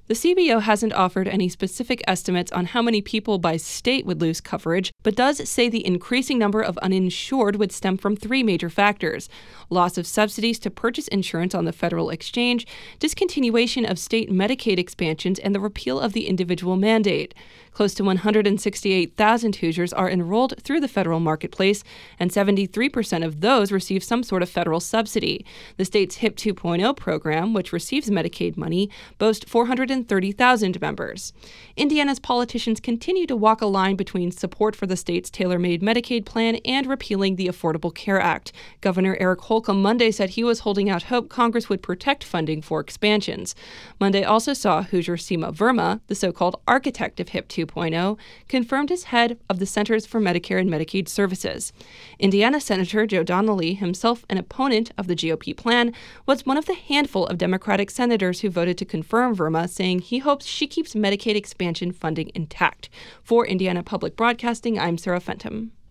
The CBO hasn't offered any specific estimates on how many people by state would lose coverage, but does say the increasing number of uninsured would stem from three major factors: loss of subsidies to purchase insurance on the federal exchange, discontinuation of state Medicaid expansions, and the repeal of the individual mandate. Close to 168,000 Hoosiers are enrolled through the federal marketplace, and 73% of those receive some sort of federal subsidy. The state's HIP 2.0 program, which receives Medicaid money, boasts 430,000 members. Indiana's politicians continue to walk a line between support for the state's tailor-made Medicaid plan and repealing the Affordable Care Act. Governor Eric Holcomb Monday said he was holding out hope Congress would protect funding for expansions. Monday also saw Hoosier Seema Verma, the so-called architect of HIP 2.0, confirmed as head of the Centers for Medicare and Medicaid Services. Indiana Senator Joe Donnelly, himself an opponent of the GOP plan, was one of the handful of Democratic senators who voted to confirm Verma, saying he hopes she keeps Medicaid expansion funding intact. For Indiana Public Broadcasting, I'm Sarah Fenton.